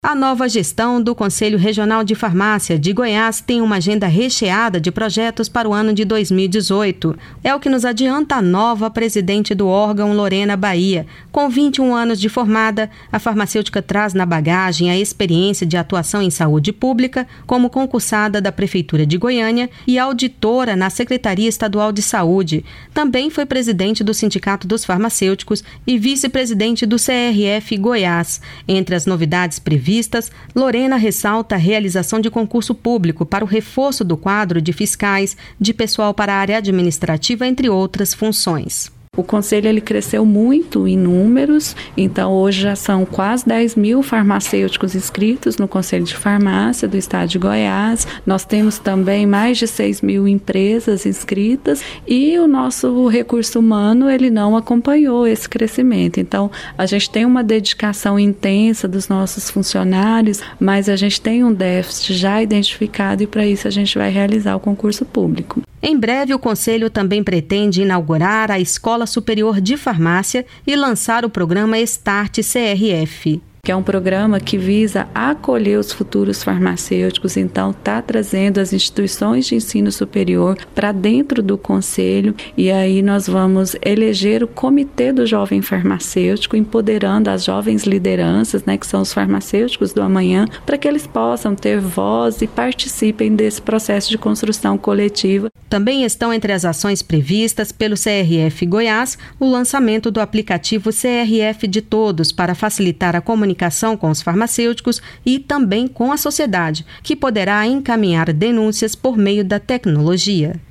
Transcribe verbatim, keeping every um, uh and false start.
A nova gestão do Conselho Regional de Farmácia de Goiás tem uma agenda recheada de projetos para o ano de dois mil e dezoito. É o que nos adianta a nova presidente do órgão, Lorena Bahia. Com vinte e um anos de formada, a farmacêutica traz na bagagem a experiência de atuação em saúde pública como concursada da Prefeitura de Goiânia e auditora na Secretaria Estadual de Saúde. Também foi presidente do Sindicato dos Farmacêuticos e vice-presidente do C R F Goiás. Entre as novidades previstas, Lorena ressalta a realização de concurso público para o reforço do quadro de fiscais, de pessoal para a área administrativa, entre outras funções. O Conselho ele cresceu muito em números, então hoje já são quase dez mil farmacêuticos inscritos no Conselho de Farmácia do Estado de Goiás. Nós temos também mais de seis mil empresas inscritas e o nosso recurso humano ele não acompanhou esse crescimento. Então a gente tem uma dedicação intensa dos nossos funcionários, mas a gente tem um déficit já identificado e para isso a gente vai realizar o concurso público. Em breve, o Conselho também pretende inaugurar a Escola Superior de Farmácia e lançar o programa Start C R F. Que é um programa que visa acolher os futuros farmacêuticos, então está trazendo as instituições de ensino superior para dentro do Conselho e aí nós vamos eleger o Comitê do Jovem Farmacêutico, empoderando as jovens lideranças, né, que são os farmacêuticos do amanhã, para que eles possam ter voz e participem desse processo de construção coletiva. Também estão entre as ações previstas pelo C R F Goiás o lançamento do aplicativo C R F de Todos para facilitar a comunicação comunicação com os farmacêuticos e também com a sociedade, que poderá encaminhar denúncias por meio da tecnologia.